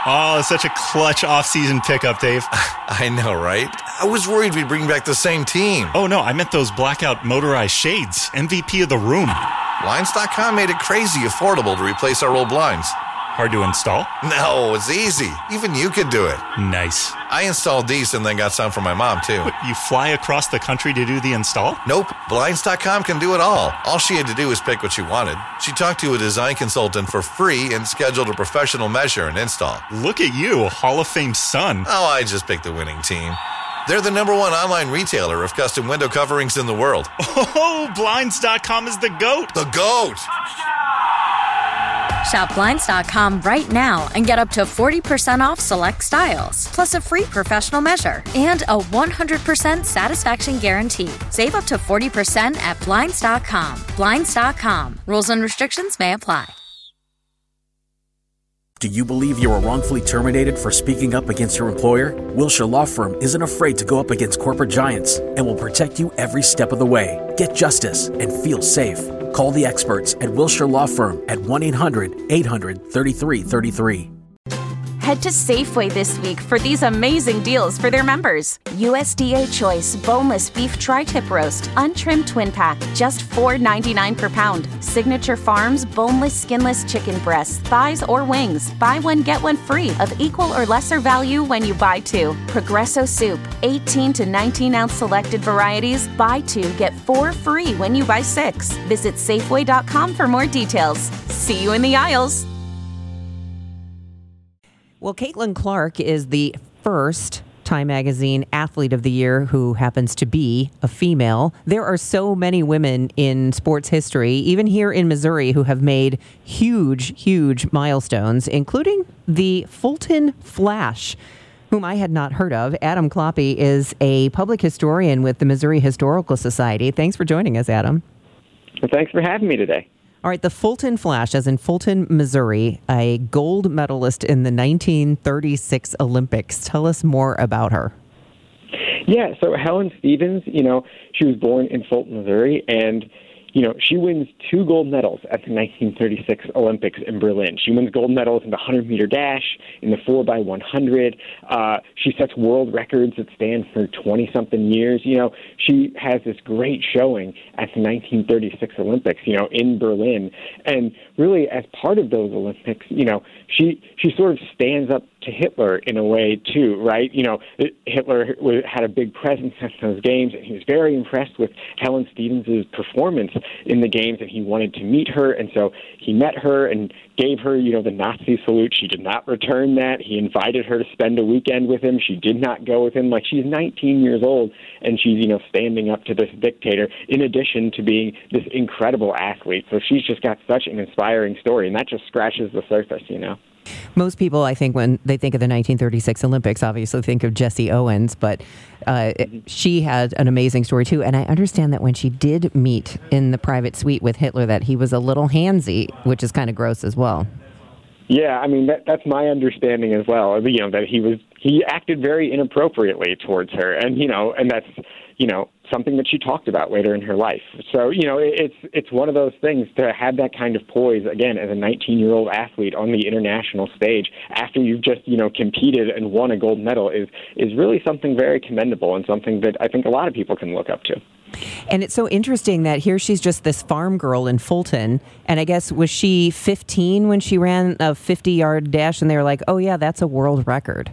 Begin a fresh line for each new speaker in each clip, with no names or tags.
Oh, such a clutch off-season pickup, Dave.
I know, right? I was worried we'd bring back the same team.
Oh, no, I meant those blackout motorized shades. MVP of the room.
Blinds.com made it crazy affordable to replace our old blinds.
Hard to install?
No, it's easy. Even you could do it.
Nice.
I installed these and then got some for my mom, too.
What, you fly across the country to do the install?
Nope. Blinds.com can do it all. All she had to do was pick what she wanted. She talked to a design consultant for free and scheduled a professional measure and install.
Look at you, Hall of Fame son.
Oh, I just picked the winning team. They're the #1 online retailer of custom window coverings in the world.
Oh, Blinds.com is the GOAT.
The GOAT!
Shop Blinds.com right now and get up to 40% off select styles, plus a free professional measure and a 100% satisfaction guarantee. Save up to 40% at Blinds.com. Blinds.com. Rules and restrictions may apply.
Do you believe you were wrongfully terminated for speaking up against your employer? Wilshire Law Firm isn't afraid to go up against corporate giants and will protect you every step of the way. Get justice and feel safe. Call the experts at Wilshire Law Firm at 1-800-800-3333.
Head to Safeway this week for these amazing deals for their members. USDA Choice Boneless Beef Tri-Tip Roast, Untrimmed Twin Pack, just $4.99 per pound. Signature Farms Boneless Skinless Chicken Breasts, Thighs, or Wings. Buy one, get one free of equal or lesser value when you buy two. Progresso Soup, 18 to 19-ounce selected varieties. Buy two, get 4 free when you buy 6. Visit Safeway.com for more details. See you in the aisles.
Well, Caitlin Clark is the first Time Magazine Athlete of the Year who happens to be a female. There are so many women in sports history, even here in Missouri, who have made huge, huge milestones, including the Fulton Flash, whom I had not heard of. Adam Kloppe is a public historian with the Missouri Historical Society. Thanks for joining us, Adam.
Well, thanks for having me today.
All right, the Fulton Flash, as in Fulton, Missouri, a gold medalist in the 1936 Olympics. Tell us more about her.
Yeah, so Helen Stevens, she was born in Fulton, Missouri, and she wins 2 gold medals at the 1936 Olympics in Berlin. She wins gold medals in the 100-meter dash, in the 4x100. She sets world records that stand for 20-something years. She has this great showing at the 1936 Olympics, in Berlin. And really, as part of those Olympics, she sort of stands up to Hitler in a way, too, right? Hitler had a big presence at those games, and he was very impressed with Helen Stevens' performance in the games, and he wanted to meet her, and so he met her and gave her, the Nazi salute. She did not return that. He invited her to spend a weekend with him. She did not go with him. Like, she's 19 years old, and she's, standing up to this dictator, in addition to being this incredible athlete. So she's just got such an inspiring story, and that just scratches the surface,
Most people, I think, when they think of the 1936 Olympics, obviously think of Jesse Owens, but she had an amazing story, too. And I understand that when she did meet in the private suite with Hitler, that he was a little handsy, which is kind of gross as well.
Yeah, I mean, that's my understanding as well, that he acted very inappropriately towards her. And, and that's, something that she talked about later in her life. So, it's one of those things to have that kind of poise, again, as a 19-year-old athlete on the international stage after you've just, competed and won a gold medal is really something very commendable and something that I think a lot of people can look up to.
And it's so interesting that here she's just this farm girl in Fulton. And I guess, was she 15 when she ran a 50-yard dash and they were like, oh, yeah, that's a world record?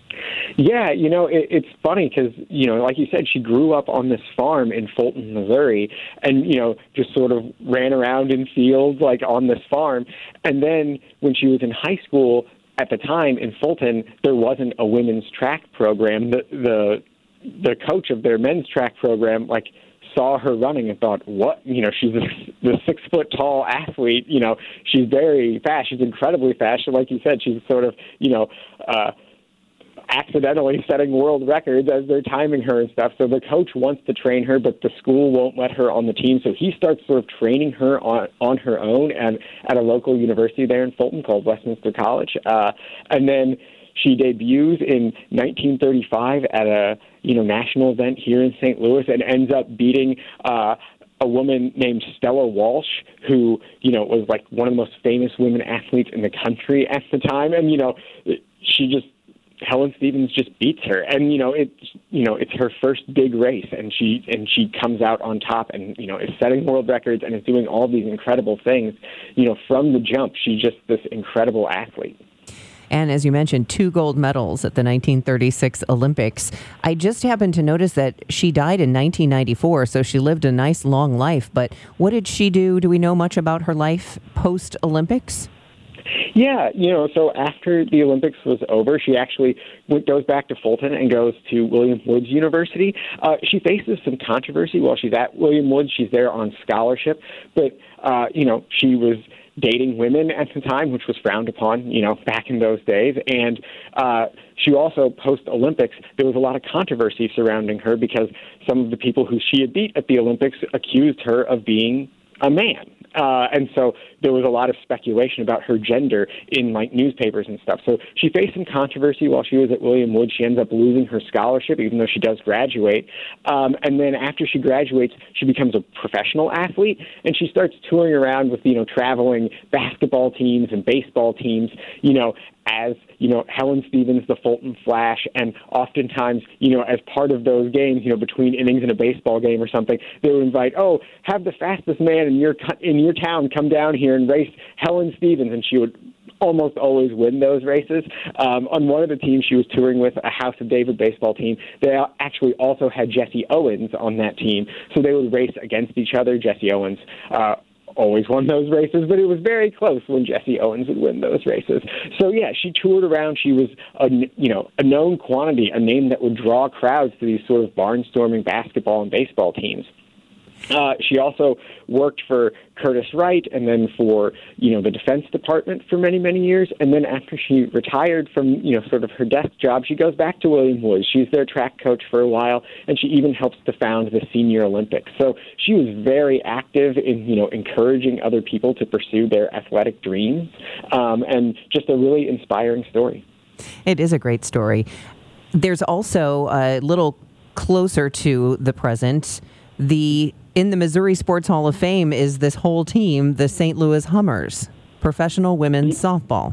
Yeah, it's funny because, like you said, she grew up on this farm in Fulton, Missouri, and, just sort of ran around in fields, like, on this farm. And then when she was in high school, at the time in Fulton, there wasn't a women's track program. The coach of their men's track program, saw her running and thought, what? She's the 6-foot-tall athlete. She's very fast. She's incredibly fast. So like you said, she's sort of, accidentally setting world records as they're timing her and stuff. So the coach wants to train her, but the school won't let her on the team. So he starts sort of training her on her own and at a local university there in Fulton called Westminster College. And then she debuts in 1935 at a national event here in St. Louis and ends up beating a woman named Stella Walsh, who, was like one of the most famous women athletes in the country at the time. And, Helen Stephens just beats her. And, it's her first big race, and she comes out on top and, is setting world records and is doing all these incredible things, from the jump. She's just this incredible athlete.
And as you mentioned, 2 gold medals at the 1936 Olympics. I just happened to notice that she died in 1994, so she lived a nice long life. But what did she do? Do we know much about her life post-Olympics?
Yeah, so after the Olympics was over, she actually goes back to Fulton and goes to William Woods University. She faces some controversy while she's at William Woods. She's there on scholarship, but, she was dating women at the time, which was frowned upon, back in those days. And she also, post-Olympics, there was a lot of controversy surrounding her because some of the people who she had beat at the Olympics accused her of being a man. And so there was a lot of speculation about her gender in newspapers and stuff. So she faced some controversy while she was at William Woods. She ends up losing her scholarship, even though she does graduate. And then after she graduates, she becomes a professional athlete, and she starts touring around with, traveling basketball teams and baseball teams, as, Helen Stephens, the Fulton Flash, and oftentimes, as part of those games, between innings in a baseball game or something, they would invite, have the fastest man in your town come down here and race Helen Stephens, and she would almost always win those races. On one of the teams she was touring with, a House of David baseball team, they actually also had Jesse Owens on that team, so they would race against each other. Jesse Owens always won those races, but it was very close when Jesse Owens would win those races. So, yeah, she toured around. She was, a known quantity, a name that would draw crowds to these sort of barnstorming basketball and baseball teams. She also worked for Curtis Wright and then for, the Defense Department for many, many years. And then after she retired from, sort of her desk job, she goes back to William Woods. She's their track coach for a while, and she even helps to found the Senior Olympics. So she was very active in, encouraging other people to pursue their athletic dreams, and just a really inspiring story.
It is a great story. There's also a little closer to the present, in the Missouri Sports Hall of Fame is this whole team, the St. Louis Hummers, professional women's softball.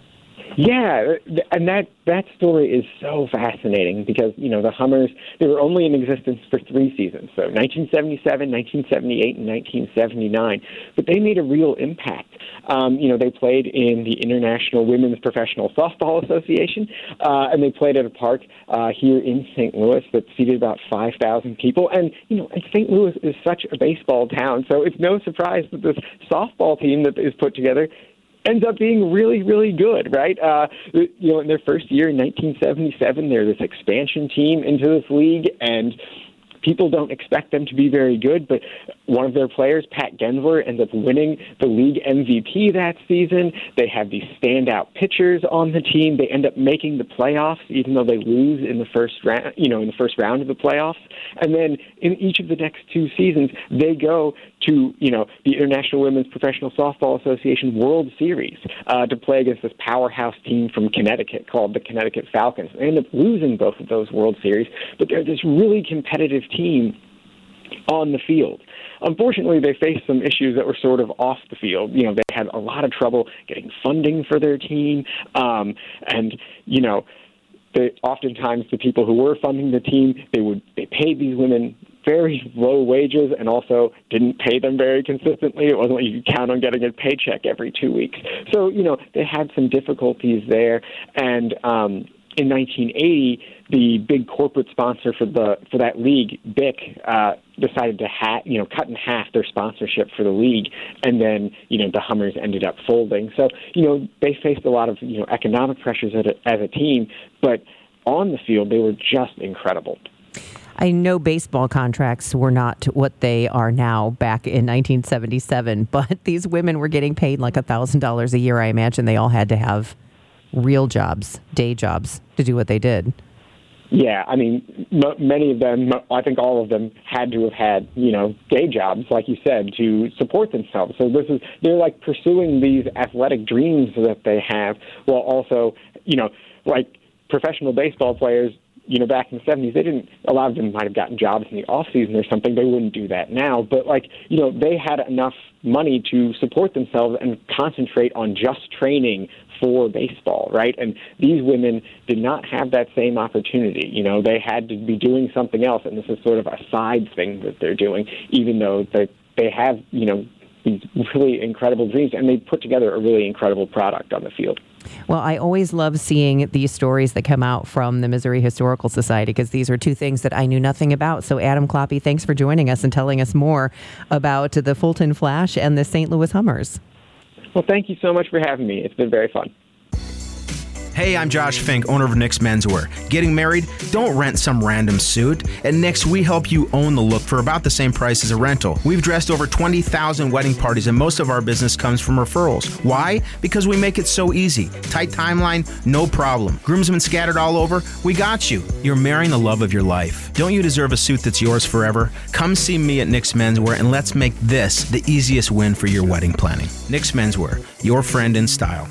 Yeah, and that story is so fascinating because, the Hummers, they were only in existence for 3 seasons, so 1977, 1978, and 1979, but they made a real impact. They played in the International Women's Professional Softball Association, and they played at a park here in St. Louis that seated about 5,000 people. And, St. Louis is such a baseball town, so it's no surprise that this softball team that is put together ends up being really, really good, right? In their first year in 1977, they're this expansion team into this league, and people don't expect them to be very good, but one of their players, Pat Gensler, ends up winning the league MVP that season. They have these standout pitchers on the team. They end up making the playoffs, even though they lose in the first round, in the first round of the playoffs. And then in each of the next 2 seasons, they go to, the International Women's Professional Softball Association World Series to play against this powerhouse team from Connecticut called the Connecticut Falcons. They end up losing both of those World Series, but they're this really competitive team on the field. Unfortunately, they faced some issues that were sort of off the field. They had a lot of trouble getting funding for their team, oftentimes the people who were funding the team, they paid these women very low wages and also didn't pay them very consistently. It wasn't like you could count on getting a paycheck every 2 weeks. So, they had some difficulties there. And in 1980, the big corporate sponsor for that league, BIC, decided to cut in half their sponsorship for the league, and then the Hummers ended up folding. So they faced a lot of economic pressures as a team, but on the field they were just incredible.
I know baseball contracts were not what they are now back in 1977, but these women were getting paid like $1,000 a year. I imagine they all had to have real jobs, day jobs, to do what they did.
Yeah, I mean, many of them, I think all of them, had to have had, day jobs, like you said, to support themselves. So they're like pursuing these athletic dreams that they have, while also, like professional baseball players, back in the 70s, a lot of them might have gotten jobs in the off season or something. They wouldn't do that now. But they had enough money to support themselves and concentrate on just training for baseball, right? And these women did not have that same opportunity. They had to be doing something else, and this is sort of a side thing that they're doing, even though they have, these really incredible dreams, and they put together a really incredible product on the field.
Well, I always love seeing these stories that come out from the Missouri Historical Society, because these are two things that I knew nothing about. So, Adam Kloppe, thanks for joining us and telling us more about the Fulton Flash and the St. Louis Hummers.
Well, thank you so much for having me. It's been very fun.
Hey, I'm Josh Fink, owner of Nick's Menswear. Getting married? Don't rent some random suit. At Nick's, we help you own the look for about the same price as a rental. We've dressed over 20,000 wedding parties, and most of our business comes from referrals. Why? Because we make it so easy. Tight timeline? No problem. Groomsmen scattered all over? We got you. You're marrying the love of your life. Don't you deserve a suit that's yours forever? Come see me at Nick's Menswear, and let's make this the easiest win for your wedding planning. Nick's Menswear, your friend in style.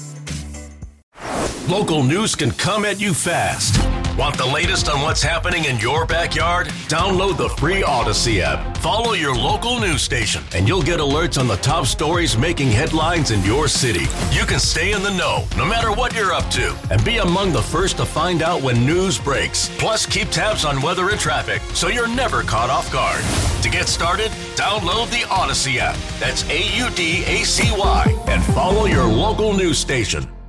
Local news can come at you fast. Want the latest on what's happening in your backyard? Download the free Odyssey app. Follow your local news station, and you'll get alerts on the top stories making headlines in your city. You can stay in the know, no matter what you're up to, and be among the first to find out when news breaks. Plus, keep tabs on weather and traffic, so you're never caught off guard. To get started, download the Odyssey app. That's AUDACY, and follow your local news station.